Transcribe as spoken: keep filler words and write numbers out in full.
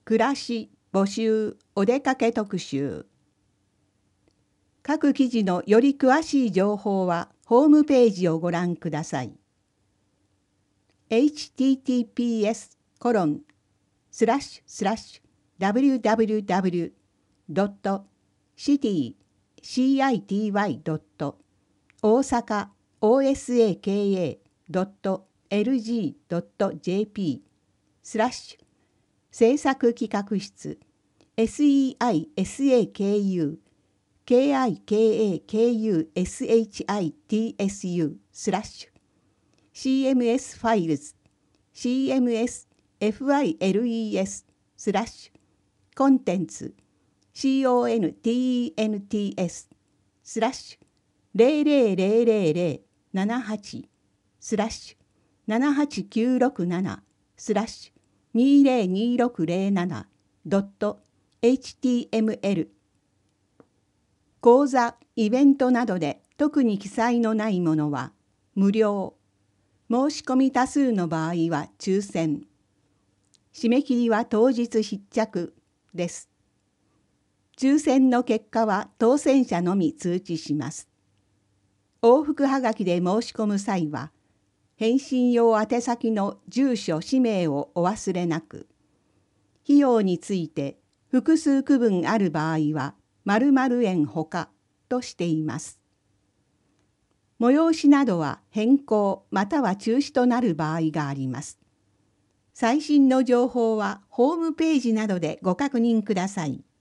暮らし募集お出かけ特集。各記事のより詳しい情報はホームページをご覧ください。エイチティーティーピーエスコロンスラッシュスラッシュダブリューダブリューダブリュードットシティシーアイティーワイドット大阪オーエスエーケーエードットエルジードットジェーピースラッシュ制作企画室 セイサク ケーアイケーエーケーユーエスエイチアイティーエスユー スラッシュ シーエムエス ファイルズ シーエムエス ファイルズ スラッシュコンテンツ コンテンツ スラッシュゼロゼロゼロゼロななはちスラッシュななはちきゅうろくななスラッシュにゼロにろくゼロななドット エイチティーエムエル 講座、イベントなどで特に記載のないものは無料。申し込み多数の場合は抽選。締め切りは当日必着です。抽選の結果は当選者のみ通知します。往復はがきで申し込む際は、返信用宛先の住所・氏名をお忘れなく。費用について複数区分ある場合は、〇〇円ほかとしています。催しなどは変更または中止となる場合があります。最新の情報はホームページなどでご確認ください。